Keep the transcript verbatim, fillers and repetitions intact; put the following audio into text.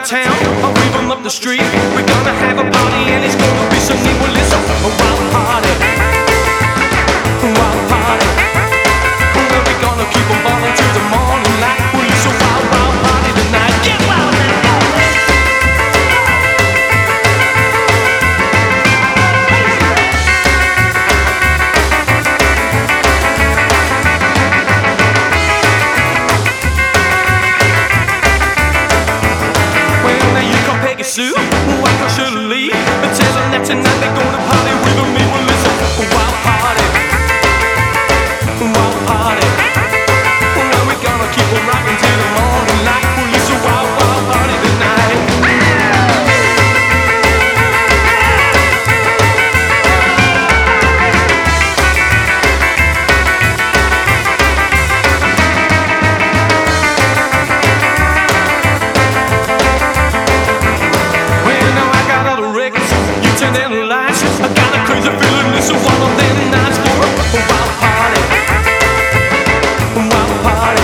of town, I'll wave them up the street. We're gonna have a party and it's gonna be so neat. Well, it's a, a wild party, a wild party. Well, we're gonna keep on ballin' till the morning light. Well, it's a wild, wild party tonight. Get wild now. Sue, why can't you leave? But tell them that tonight they're gonna party with me. Well, it's a wild party, a wild party. Well, we're gonna keep on rocking till the morning light. Well, it's a wild, wild party tonight. Turn down the lights. I got a crazy feeling this is one of them nights for a wild party, a wild party.